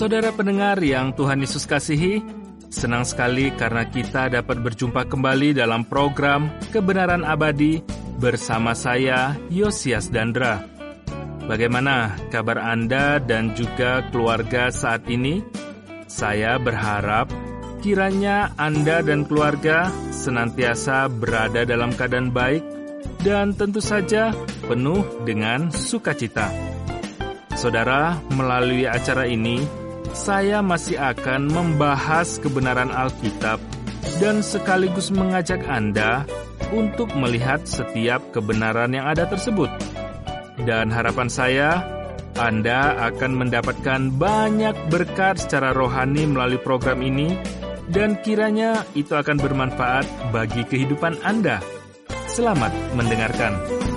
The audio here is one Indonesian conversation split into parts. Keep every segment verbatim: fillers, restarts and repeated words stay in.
Saudara pendengar yang Tuhan Yesus kasihi, senang sekali karena kita dapat berjumpa kembali dalam program Kebenaran Abadi bersama saya, Yosias Dandra. Bagaimana kabar Anda dan juga keluarga saat ini? Saya berharap kiranya Anda dan keluarga senantiasa berada dalam keadaan baik dan tentu saja penuh dengan sukacita. Saudara, melalui acara ini, saya masih akan membahas kebenaran Alkitab dan sekaligus mengajak Anda untuk melihat setiap kebenaran yang ada tersebut. Dan harapan saya, Anda akan mendapatkan banyak berkat secara rohani melalui program ini, dan kiranya itu akan bermanfaat bagi kehidupan Anda. Selamat mendengarkan.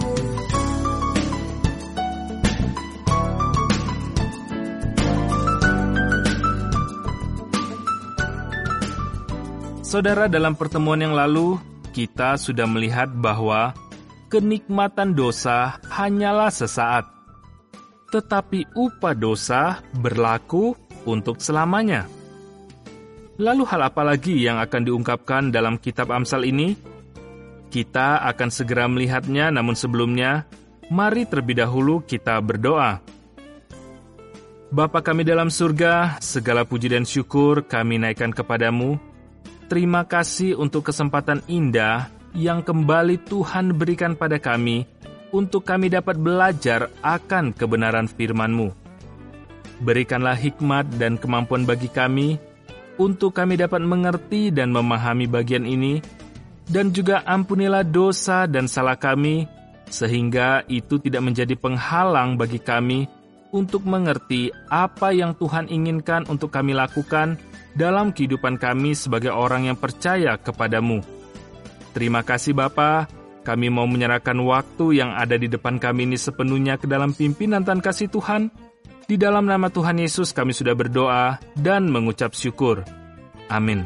Saudara, dalam pertemuan yang lalu, kita sudah melihat bahwa kenikmatan dosa hanyalah sesaat, tetapi upah dosa berlaku untuk selamanya. Lalu hal apa lagi yang akan diungkapkan dalam kitab Amsal ini? Kita akan segera melihatnya, namun sebelumnya, mari terlebih dahulu kita berdoa. Bapa kami dalam surga, segala puji dan syukur kami naikkan kepadamu. Terima kasih untuk kesempatan indah yang kembali Tuhan berikan pada kami untuk kami dapat belajar akan kebenaran firman-Mu. Berikanlah hikmat dan kemampuan bagi kami untuk kami dapat mengerti dan memahami bagian ini, dan juga ampunilah dosa dan salah kami, sehingga itu tidak menjadi penghalang bagi kami untuk mengerti apa yang Tuhan inginkan untuk kami lakukan dalam kehidupan kami sebagai orang yang percaya kepadamu. Terima kasih Bapa, kami mau menyerahkan waktu yang ada di depan kami ini sepenuhnya ke dalam pimpinan dan kasih Tuhan. Di dalam nama Tuhan Yesus kami sudah berdoa dan mengucap syukur. Amin.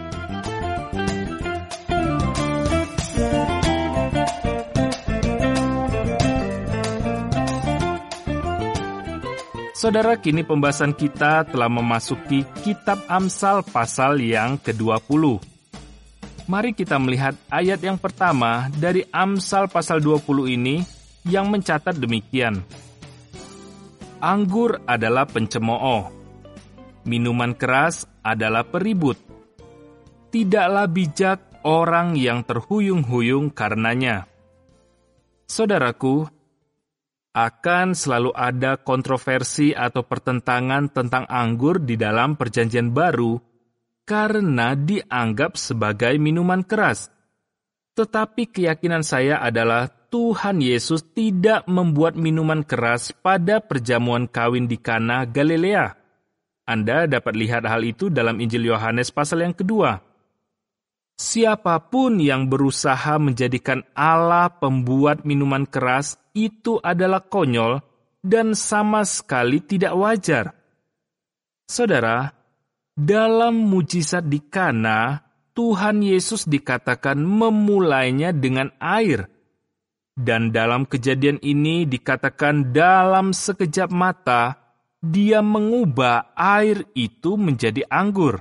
Saudara, kini pembahasan kita telah memasuki kitab Amsal pasal yang kedua puluh. Mari kita melihat ayat yang pertama dari Amsal pasal dua puluh ini yang mencatat demikian. Anggur adalah pencemooh, minuman keras adalah peribut. Tidaklah bijak orang yang terhuyung-huyung karenanya. Saudaraku, akan selalu ada kontroversi atau pertentangan tentang anggur di dalam Perjanjian Baru karena dianggap sebagai minuman keras. Tetapi keyakinan saya adalah Tuhan Yesus tidak membuat minuman keras pada perjamuan kawin di Kana, Galilea. Anda dapat lihat hal itu dalam Injil Yohanes pasal yang kedua. Siapapun yang berusaha menjadikan Allah pembuat minuman keras itu adalah konyol dan sama sekali tidak wajar. Saudara, dalam mujizat di Kana, Tuhan Yesus dikatakan memulainya dengan air. Dan dalam kejadian ini dikatakan dalam sekejap mata, dia mengubah air itu menjadi anggur.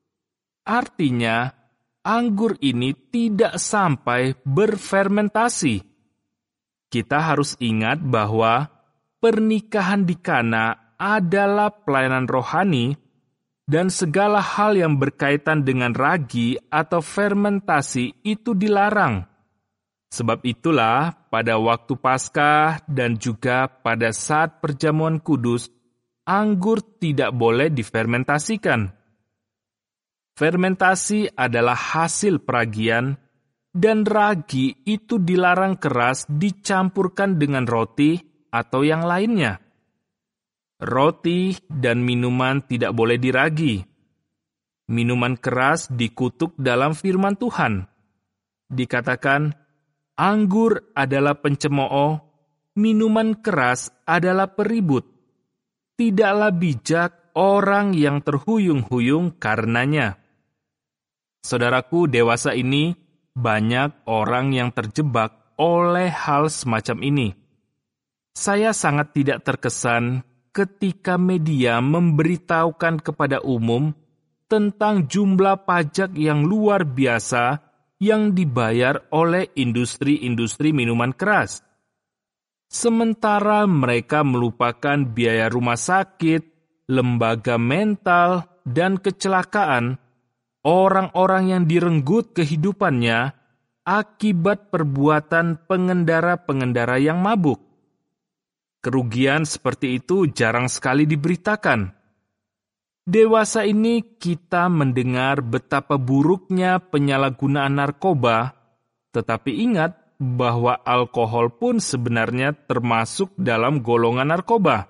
Artinya, anggur ini tidak sampai berfermentasi. Kita harus ingat bahwa pernikahan di Kana adalah pelayanan rohani dan segala hal yang berkaitan dengan ragi atau fermentasi itu dilarang. Sebab itulah pada waktu Paskah dan juga pada saat perjamuan kudus, anggur tidak boleh difermentasikan. Fermentasi adalah hasil peragian, dan ragi itu dilarang keras dicampurkan dengan roti atau yang lainnya. Roti dan minuman tidak boleh diragi. Minuman keras dikutuk dalam firman Tuhan. Dikatakan, anggur adalah pencemooh, minuman keras adalah peribut. Tidaklah bijak orang yang terhuyung-huyung karenanya. Saudaraku, dewasa ini banyak orang yang terjebak oleh hal semacam ini. Saya sangat tidak terkesan ketika media memberitahukan kepada umum tentang jumlah pajak yang luar biasa yang dibayar oleh industri-industri minuman keras. Sementara mereka melupakan biaya rumah sakit, lembaga mental, dan kecelakaan, orang-orang yang direnggut kehidupannya akibat perbuatan pengendara-pengendara yang mabuk. Kerugian seperti itu jarang sekali diberitakan. Dewasa ini kita mendengar betapa buruknya penyalahgunaan narkoba, tetapi ingat bahwa alkohol pun sebenarnya termasuk dalam golongan narkoba.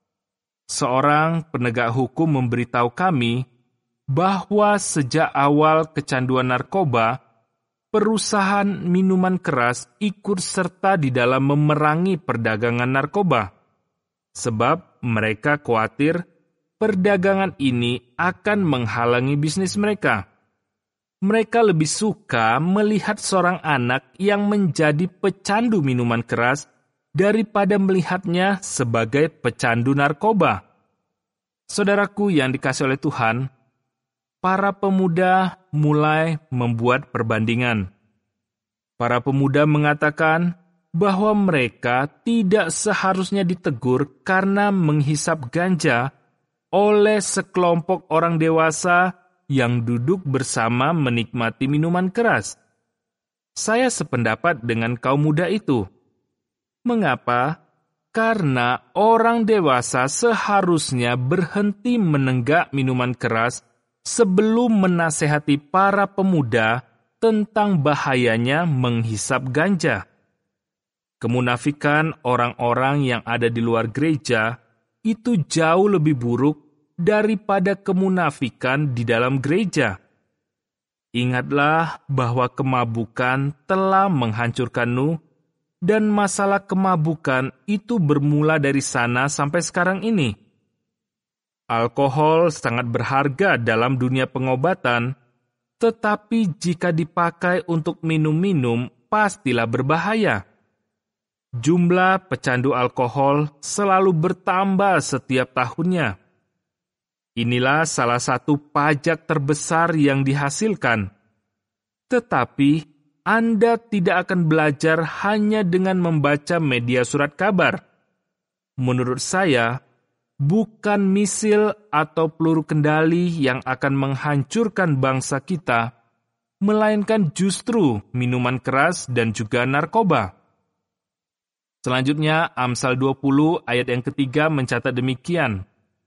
Seorang penegak hukum memberitahu kami bahwa sejak awal kecanduan narkoba, perusahaan minuman keras ikut serta di dalam memerangi perdagangan narkoba, sebab mereka khawatir perdagangan ini akan menghalangi bisnis mereka. Mereka lebih suka melihat seorang anak yang menjadi pecandu minuman keras daripada melihatnya sebagai pecandu narkoba. Saudaraku yang dikasihi oleh Tuhan, para pemuda mulai membuat perbandingan. Para pemuda mengatakan bahwa mereka tidak seharusnya ditegur karena menghisap ganja oleh sekelompok orang dewasa yang duduk bersama menikmati minuman keras. Saya sependapat dengan kaum muda itu. Mengapa? Karena orang dewasa seharusnya berhenti menenggak minuman keras sebelum menasehati para pemuda tentang bahayanya menghisap ganja. Kemunafikan orang-orang yang ada di luar gereja itu jauh lebih buruk daripada kemunafikan di dalam gereja. Ingatlah bahwa kemabukan telah menghancurkan Nuh, dan masalah kemabukan itu bermula dari sana sampai sekarang ini. Alkohol sangat berharga dalam dunia pengobatan, tetapi jika dipakai untuk minum-minum, pastilah berbahaya. Jumlah pecandu alkohol selalu bertambah setiap tahunnya. Inilah salah satu pajak terbesar yang dihasilkan. Tetapi Anda tidak akan belajar hanya dengan membaca media surat kabar. Menurut saya, bukan misil atau peluru kendali yang akan menghancurkan bangsa kita, melainkan justru minuman keras dan juga narkoba. Selanjutnya, Amsal dua puluh ayat yang ketiga mencatat demikian.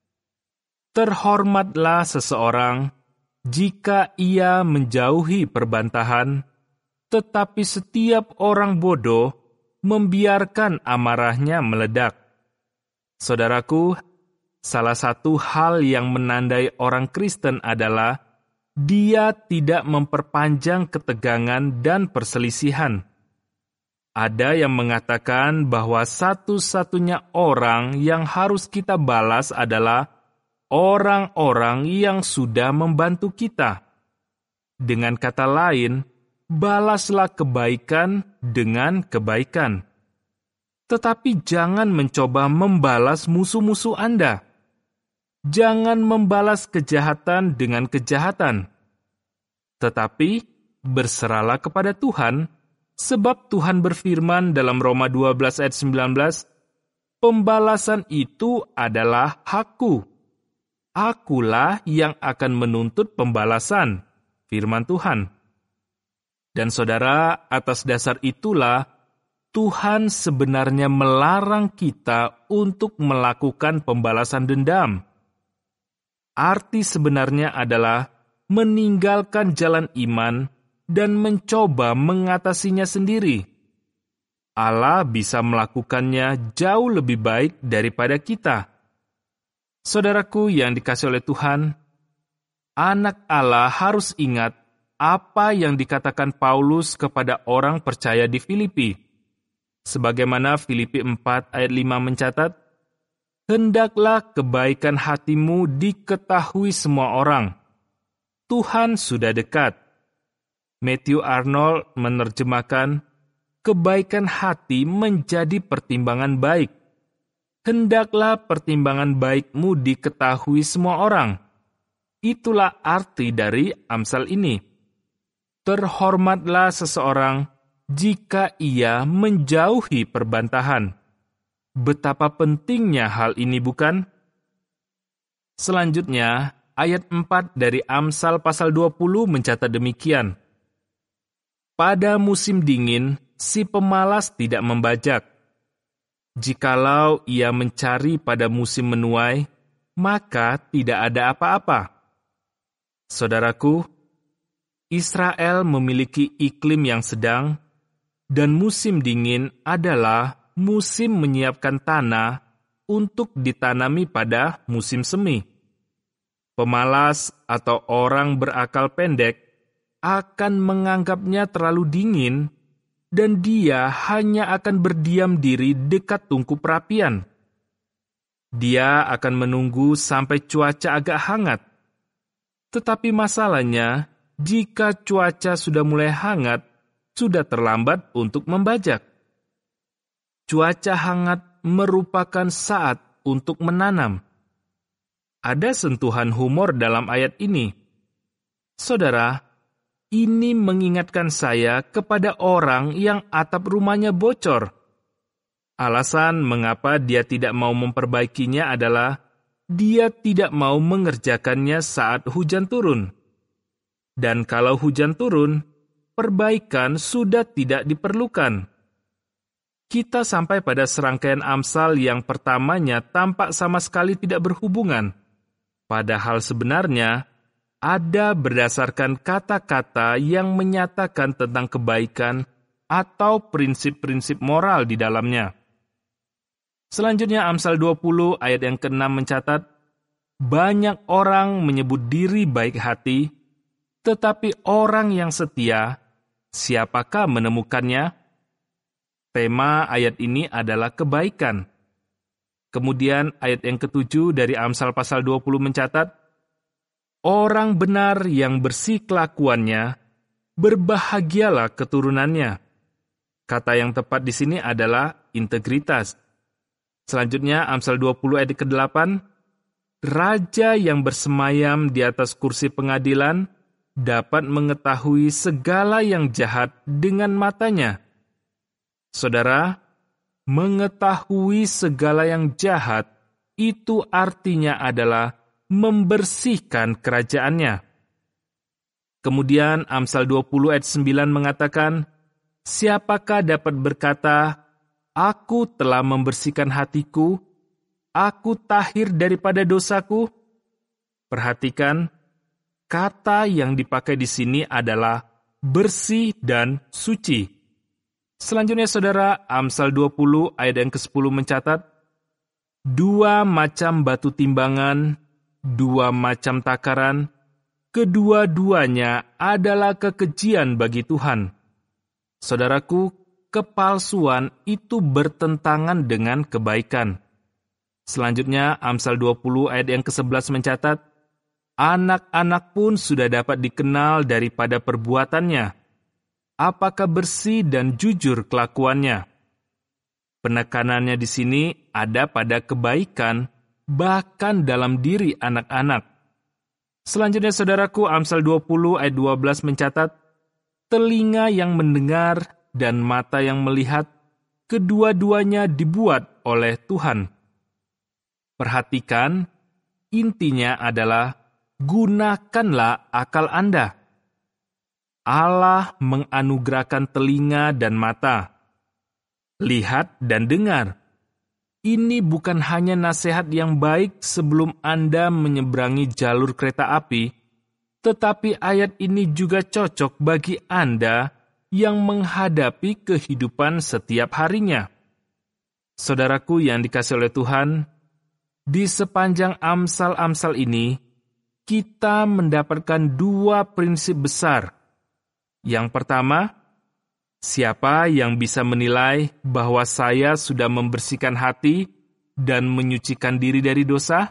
Terhormatlah seseorang jika ia menjauhi perbantahan, tetapi setiap orang bodoh membiarkan amarahnya meledak. Saudaraku, salah satu hal yang menandai orang Kristen adalah dia tidak memperpanjang ketegangan dan perselisihan. Ada yang mengatakan bahwa satu-satunya orang yang harus kita balas adalah orang-orang yang sudah membantu kita. Dengan kata lain, balaslah kebaikan dengan kebaikan. Tetapi jangan mencoba membalas musuh-musuh Anda. Jangan membalas kejahatan dengan kejahatan. Tetapi berserahlah kepada Tuhan, sebab Tuhan berfirman dalam Roma dua belas ayat sembilan belas, pembalasan itu adalah hakku. Akulah yang akan menuntut pembalasan, firman Tuhan. Dan saudara, atas dasar itulah Tuhan sebenarnya melarang kita untuk melakukan pembalasan dendam. Arti sebenarnya adalah meninggalkan jalan iman dan mencoba mengatasinya sendiri. Allah bisa melakukannya jauh lebih baik daripada kita. Saudaraku yang dikasihi oleh Tuhan, anak Allah harus ingat apa yang dikatakan Paulus kepada orang percaya di Filipi. Sebagaimana Filipi empat ayat lima mencatat, hendaklah kebaikan hatimu diketahui semua orang. Tuhan sudah dekat. Matthew Arnold menerjemahkan, kebaikan hati menjadi pertimbangan baik. hendaklah pertimbangan baikmu diketahui semua orang. Itulah arti dari Amsal ini. Terhormatlah seseorang jika ia menjauhi perbantahan. Betapa pentingnya hal ini, bukan? Selanjutnya, ayat empat dari Amsal pasal dua puluh mencatat demikian. Pada musim dingin, si pemalas tidak membajak. Jikalau ia mencari pada musim menuai, maka tidak ada apa-apa. Saudaraku, Israel memiliki iklim yang sedang, dan musim dingin adalah musim menyiapkan tanah untuk ditanami pada musim semi. Pemalas atau orang berakal pendek akan menganggapnya terlalu dingin, dan dia hanya akan berdiam diri dekat tungku perapian. Dia akan menunggu sampai cuaca agak hangat. Tetapi masalahnya, jika cuaca sudah mulai hangat, sudah terlambat untuk membajak. Cuaca hangat merupakan saat untuk menanam. Ada sentuhan humor dalam ayat ini. Saudara, ini mengingatkan saya kepada orang yang atap rumahnya bocor. Alasan mengapa dia tidak mau memperbaikinya adalah dia tidak mau mengerjakannya saat hujan turun. Dan kalau hujan turun, perbaikan sudah tidak diperlukan. Kita sampai pada serangkaian Amsal yang pertamanya tampak sama sekali tidak berhubungan. Padahal sebenarnya, ada berdasarkan kata-kata yang menyatakan tentang kebaikan atau prinsip-prinsip moral di dalamnya. Selanjutnya Amsal dua puluh ayat yang keenam mencatat, banyak orang menyebut diri baik hati, tetapi orang yang setia, siapakah menemukannya? Tema ayat ini adalah kebaikan. Kemudian ayat yang ketujuh dari Amsal pasal dua puluh mencatat, orang benar yang bersih kelakuannya, berbahagialah keturunannya. Kata yang tepat di sini adalah integritas. Selanjutnya Amsal dua puluh ayat kedelapan, raja yang bersemayam di atas kursi pengadilan dapat mengetahui segala yang jahat dengan matanya. Saudara, mengetahui segala yang jahat itu artinya adalah membersihkan kerajaannya. Kemudian Amsal dua puluh ayat sembilan mengatakan, siapakah dapat berkata, aku telah membersihkan hatiku, aku tahir daripada dosaku? Perhatikan, kata yang dipakai di sini adalah bersih dan suci. Selanjutnya saudara, Amsal dua puluh ayat yang kesepuluh mencatat, dua macam batu timbangan, dua macam takaran, kedua-duanya adalah kekejian bagi Tuhan. Saudaraku, kepalsuan itu bertentangan dengan kebaikan. Selanjutnya, Amsal dua puluh ayat yang kesebelas mencatat, anak-anak pun sudah dapat dikenal daripada perbuatannya. Apakah bersih dan jujur kelakuannya? Penekanannya di sini ada pada kebaikan, bahkan dalam diri anak-anak. Selanjutnya, saudaraku, Amsal dua puluh ayat dua belas mencatat, telinga yang mendengar dan mata yang melihat, kedua-duanya dibuat oleh Tuhan. Perhatikan, intinya adalah gunakanlah akal Anda. Allah menganugerahkan telinga dan mata. Lihat dan dengar. Ini bukan hanya nasihat yang baik sebelum Anda menyeberangi jalur kereta api, tetapi ayat ini juga cocok bagi Anda yang menghadapi kehidupan setiap harinya. Saudaraku yang dikasihi oleh Tuhan, di sepanjang Amsal-Amsal ini, kita mendapatkan dua prinsip besar. Yang pertama, siapa yang bisa menilai bahwa saya sudah membersihkan hati dan menyucikan diri dari dosa?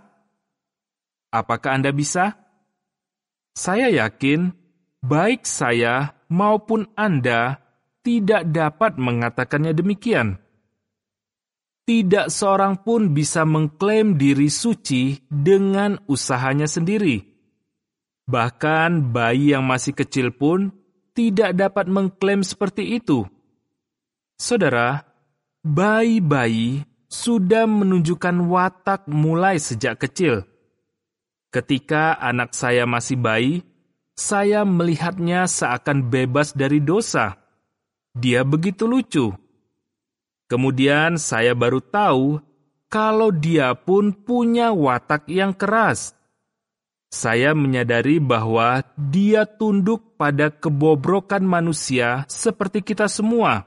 Apakah Anda bisa? Saya yakin, baik saya maupun Anda tidak dapat mengatakannya demikian. Tidak seorang pun bisa mengklaim diri suci dengan usahanya sendiri. Bahkan bayi yang masih kecil pun tidak dapat mengklaim seperti itu. Saudara, bayi-bayi sudah menunjukkan watak mulai sejak kecil. Ketika anak saya masih bayi, saya melihatnya seakan bebas dari dosa. Dia begitu lucu. Kemudian saya baru tahu kalau dia pun punya watak yang keras. Saya menyadari bahwa dia tunduk pada kebobrokan manusia seperti kita semua.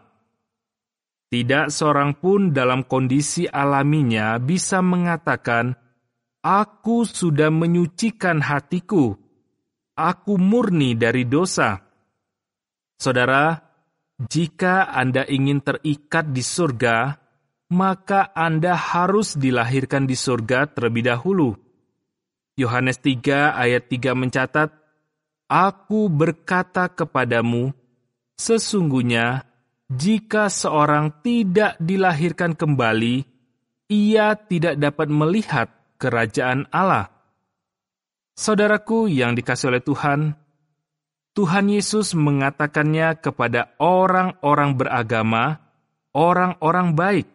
Tidak seorang pun dalam kondisi alaminya bisa mengatakan, "Aku sudah menyucikan hatiku. Aku murni dari dosa." Saudara, jika Anda ingin terikat di surga, maka Anda harus dilahirkan di surga terlebih dahulu. Yohanes tiga ayat tiga mencatat, "Aku berkata kepadamu, sesungguhnya jika seorang tidak dilahirkan kembali, ia tidak dapat melihat kerajaan Allah." Saudaraku yang dikasihi oleh Tuhan, Tuhan Yesus mengatakannya kepada orang-orang beragama, orang-orang baik.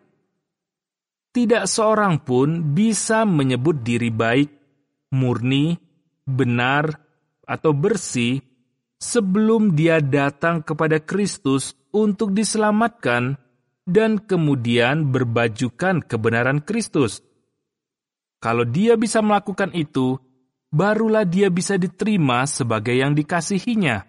Tidak seorang pun bisa menyebut diri baik, murni, benar, atau bersih sebelum dia datang kepada Kristus untuk diselamatkan dan kemudian berbajukan kebenaran Kristus. Kalau dia bisa melakukan itu, barulah dia bisa diterima sebagai yang dikasihinya.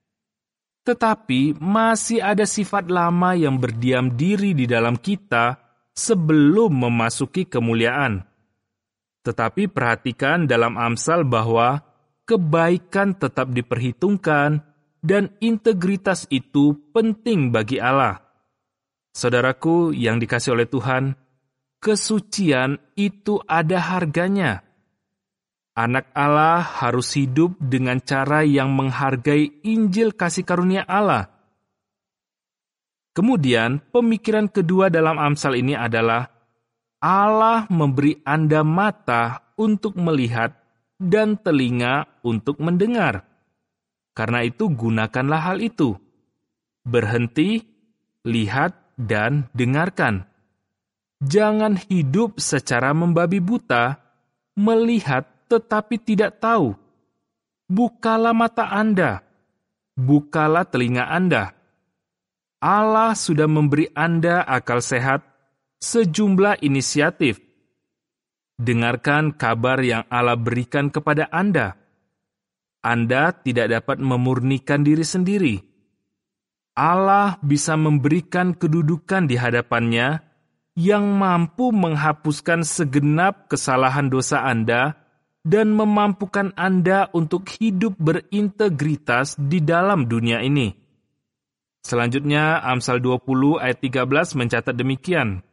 Tetapi masih ada sifat lama yang berdiam diri di dalam kita sebelum memasuki kemuliaan. Tetapi perhatikan dalam Amsal bahwa kebaikan tetap diperhitungkan dan integritas itu penting bagi Allah. Saudaraku yang dikasihi oleh Tuhan, kesucian itu ada harganya. Anak Allah harus hidup dengan cara yang menghargai Injil kasih karunia Allah. Kemudian, pemikiran kedua dalam Amsal ini adalah Allah memberi Anda mata untuk melihat dan telinga untuk mendengar. Karena itu, gunakanlah hal itu. Berhenti, lihat, dan dengarkan. Jangan hidup secara membabi buta, melihat tetapi tidak tahu. Bukalah mata Anda, bukalah telinga Anda. Allah sudah memberi Anda akal sehat, sejumlah inisiatif. Dengarkan kabar yang Allah berikan kepada Anda. Anda tidak dapat memurnikan diri sendiri. Allah bisa memberikan kedudukan di hadapannya yang mampu menghapuskan segenap kesalahan dosa Anda dan memampukan Anda untuk hidup berintegritas di dalam dunia ini. Selanjutnya, Amsal dua puluh ayat tiga belas mencatat demikian.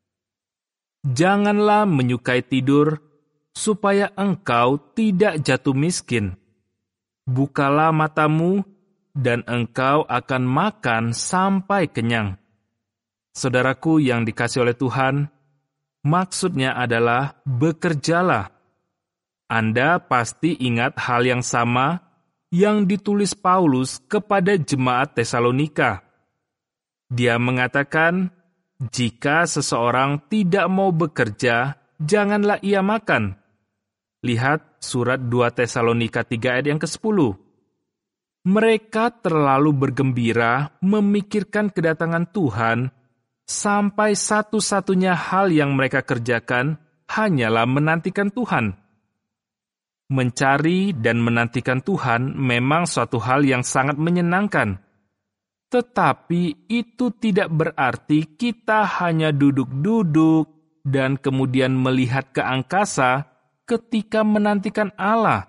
Janganlah menyukai tidur, supaya engkau tidak jatuh miskin. Bukalah matamu, dan engkau akan makan sampai kenyang. Saudaraku yang dikasihi oleh Tuhan, maksudnya adalah bekerjalah. Anda pasti ingat hal yang sama yang ditulis Paulus kepada jemaat Tesalonika. Dia mengatakan, jika seseorang tidak mau bekerja, janganlah ia makan. Lihat surat dua Tesalonika tiga ayat yang kesepuluh. Mereka terlalu bergembira memikirkan kedatangan Tuhan, sampai satu-satunya hal yang mereka kerjakan hanyalah menantikan Tuhan. Mencari dan menantikan Tuhan memang suatu hal yang sangat menyenangkan. Tetapi itu tidak berarti kita hanya duduk-duduk dan kemudian melihat ke angkasa ketika menantikan Allah.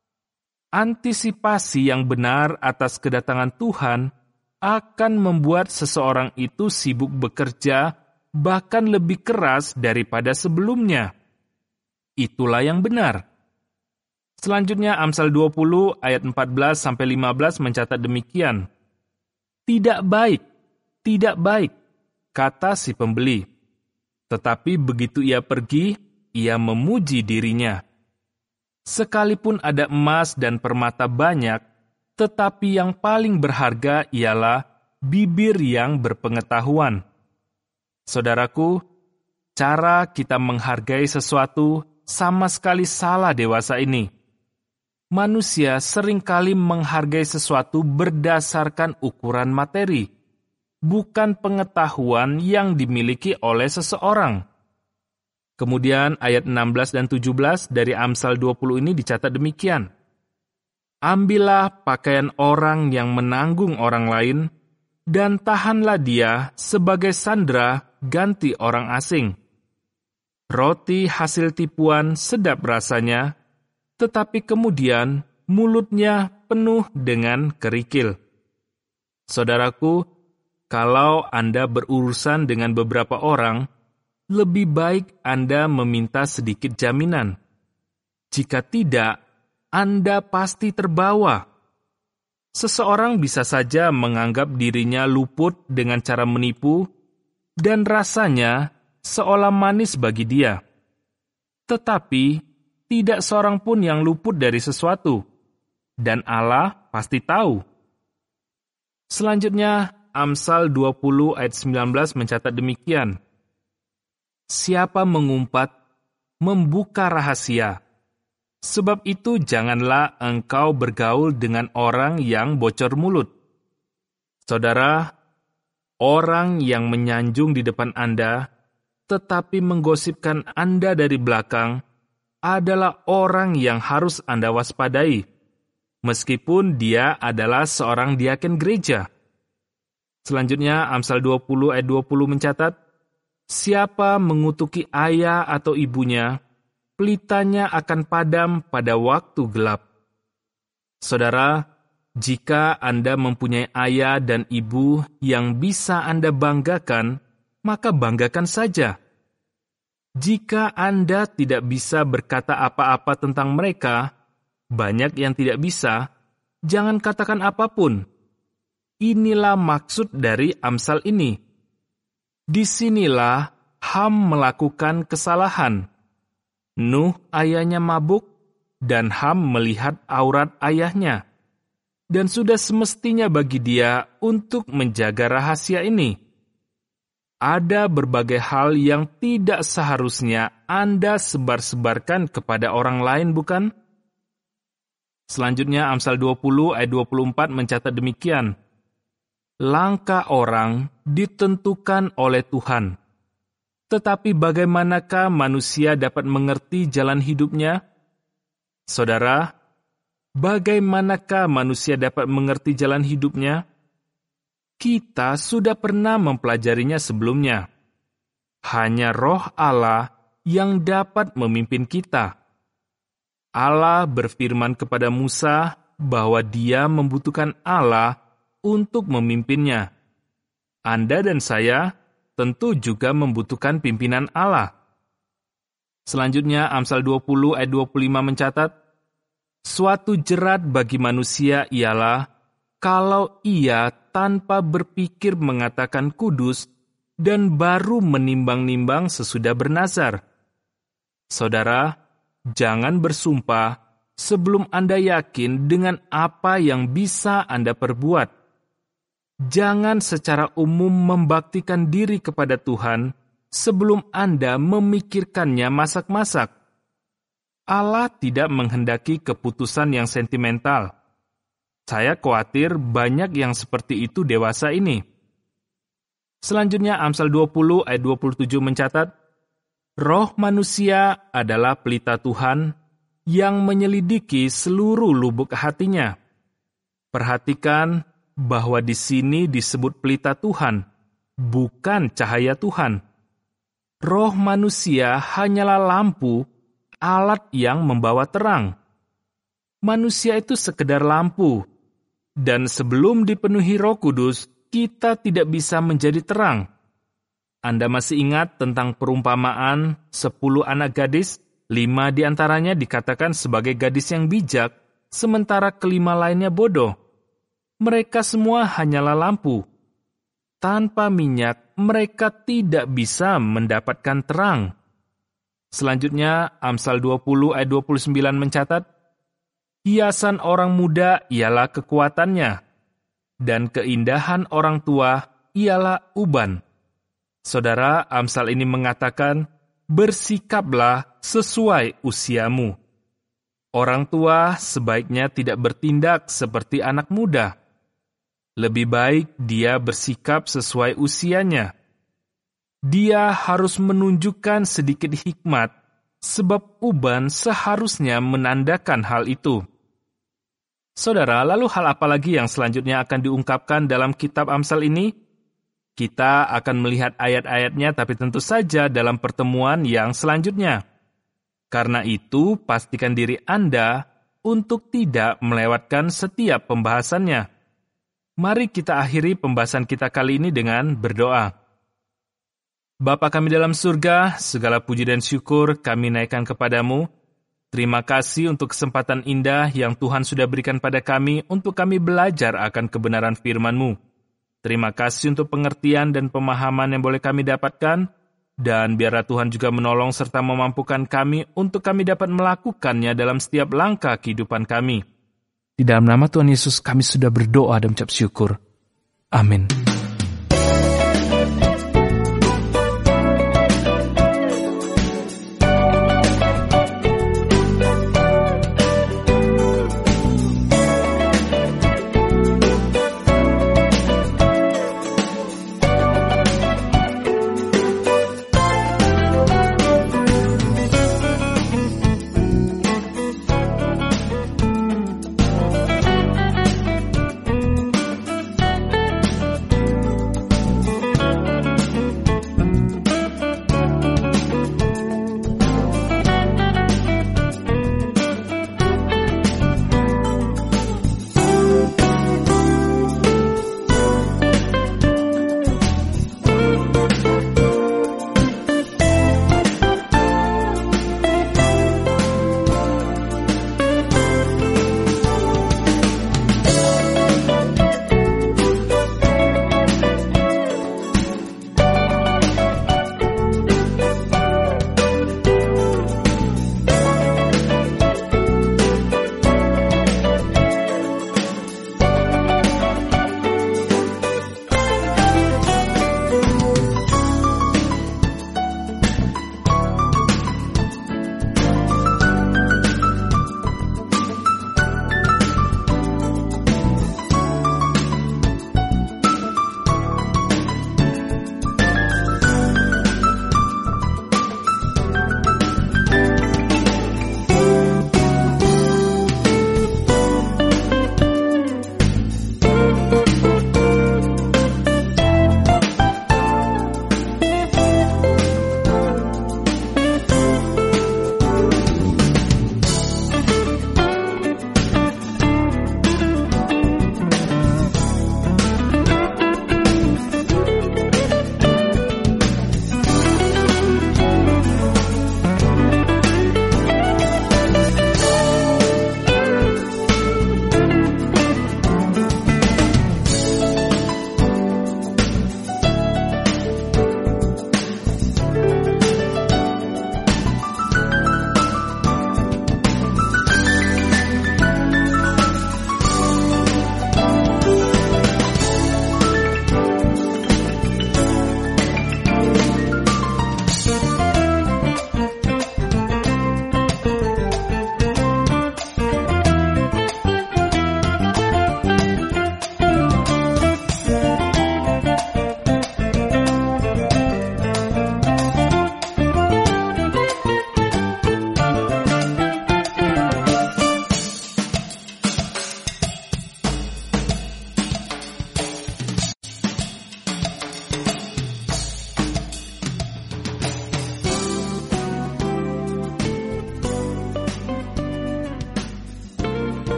Antisipasi yang benar atas kedatangan Tuhan akan membuat seseorang itu sibuk bekerja bahkan lebih keras daripada sebelumnya. Itulah yang benar. Selanjutnya Amsal dua puluh ayat empat belas sampai lima belas mencatat demikian. Tidak baik, tidak baik, kata si pembeli. Tetapi begitu ia pergi, ia memuji dirinya. Sekalipun ada emas dan permata banyak, tetapi yang paling berharga ialah bibir yang berpengetahuan. Saudaraku, cara kita menghargai sesuatu sama sekali salah dewasa ini. Manusia seringkali menghargai sesuatu berdasarkan ukuran materi, bukan pengetahuan yang dimiliki oleh seseorang. Kemudian ayat enam belas dan tujuh belas dari Amsal dua puluh ini dicatat demikian. Ambillah pakaian orang yang menanggung orang lain, dan tahanlah dia sebagai sandera ganti orang asing. Roti hasil tipuan sedap rasanya, tetapi kemudian mulutnya penuh dengan kerikil. Saudaraku, kalau Anda berurusan dengan beberapa orang, lebih baik Anda meminta sedikit jaminan. Jika tidak, Anda pasti terbawa. Seseorang bisa saja menganggap dirinya luput dengan cara menipu, dan rasanya seolah manis bagi dia. Tetapi, tidak seorang pun yang luput dari sesuatu, dan Allah pasti tahu. Selanjutnya, Amsal dua puluh ayat sembilan belas mencatat demikian. Siapa mengumpat, membuka rahasia. Sebab itu janganlah engkau bergaul dengan orang yang bocor mulut. Saudara, orang yang menyanjung di depan Anda, tetapi menggosipkan Anda dari belakang, adalah orang yang harus Anda waspadai, meskipun dia adalah seorang diaken gereja. Selanjutnya, Amsal dua puluh ayat dua puluh mencatat, siapa mengutuki ayah atau ibunya, pelitanya akan padam pada waktu gelap. Saudara, jika Anda mempunyai ayah dan ibu yang bisa Anda banggakan, maka banggakan saja. Jika Anda tidak bisa berkata apa-apa tentang mereka, banyak yang tidak bisa, jangan katakan apapun. Inilah maksud dari Amsal ini. Disinilah Ham melakukan kesalahan. Nuh ayahnya mabuk, dan Ham melihat aurat ayahnya. Dan sudah semestinya bagi dia untuk menjaga rahasia ini. Ada berbagai hal yang tidak seharusnya Anda sebar-sebarkan kepada orang lain, bukan? Selanjutnya, Amsal dua puluh ayat dua puluh empat mencatat demikian. Langkah orang ditentukan oleh Tuhan. Tetapi bagaimanakah manusia dapat mengerti jalan hidupnya? Saudara, bagaimanakah manusia dapat mengerti jalan hidupnya? Kita sudah pernah mempelajarinya sebelumnya. Hanya Roh Allah yang dapat memimpin kita. Allah berfirman kepada Musa bahwa Dia membutuhkan Allah untuk memimpinnya. Anda dan saya tentu juga membutuhkan pimpinan Allah. Selanjutnya, Amsal dua puluh ayat dua puluh lima mencatat, suatu jerat bagi manusia ialah kalau ia tanpa berpikir mengatakan kudus dan baru menimbang-nimbang sesudah bernazar. Saudara, jangan bersumpah sebelum Anda yakin dengan apa yang bisa Anda perbuat. Jangan secara umum membaktikan diri kepada Tuhan sebelum Anda memikirkannya masak-masak. Allah tidak menghendaki keputusan yang sentimental. Saya khawatir banyak yang seperti itu dewasa ini. Selanjutnya, Amsal dua puluh ayat dua puluh tujuh mencatat, roh manusia adalah pelita Tuhan yang menyelidiki seluruh lubuk hatinya. Perhatikan bahwa di sini disebut pelita Tuhan, bukan cahaya Tuhan. Roh manusia hanyalah lampu, alat yang membawa terang. Manusia itu sekedar lampu, dan sebelum dipenuhi Roh Kudus, kita tidak bisa menjadi terang. Anda masih ingat tentang perumpamaan sepuluh anak gadis? Lima di antaranya dikatakan sebagai gadis yang bijak, sementara kelima lainnya bodoh. Mereka semua hanyalah lampu. Tanpa minyak mereka tidak bisa mendapatkan terang. Selanjutnya, Amsal dua puluh ayat dua puluh sembilan mencatat, hiasan orang muda ialah kekuatannya, dan keindahan orang tua ialah uban. Saudara, Amsal ini mengatakan, bersikaplah sesuai usiamu. Orang tua sebaiknya tidak bertindak seperti anak muda. Lebih baik dia bersikap sesuai usianya. Dia harus menunjukkan sedikit hikmat, sebab uban seharusnya menandakan hal itu. Saudara, lalu hal apa lagi yang selanjutnya akan diungkapkan dalam kitab Amsal ini? Kita akan melihat ayat-ayatnya, tapi tentu saja dalam pertemuan yang selanjutnya. Karena itu, pastikan diri Anda untuk tidak melewatkan setiap pembahasannya. Mari kita akhiri pembahasan kita kali ini dengan berdoa. Bapa kami dalam surga, segala puji dan syukur kami naikkan kepadamu. Terima kasih untuk kesempatan indah yang Tuhan sudah berikan pada kami untuk kami belajar akan kebenaran firman-Mu. Terima kasih untuk pengertian dan pemahaman yang boleh kami dapatkan, dan biarlah Tuhan juga menolong serta memampukan kami untuk kami dapat melakukannya dalam setiap langkah kehidupan kami. Di dalam nama Tuhan Yesus kami sudah berdoa dan mengucap syukur. Amin.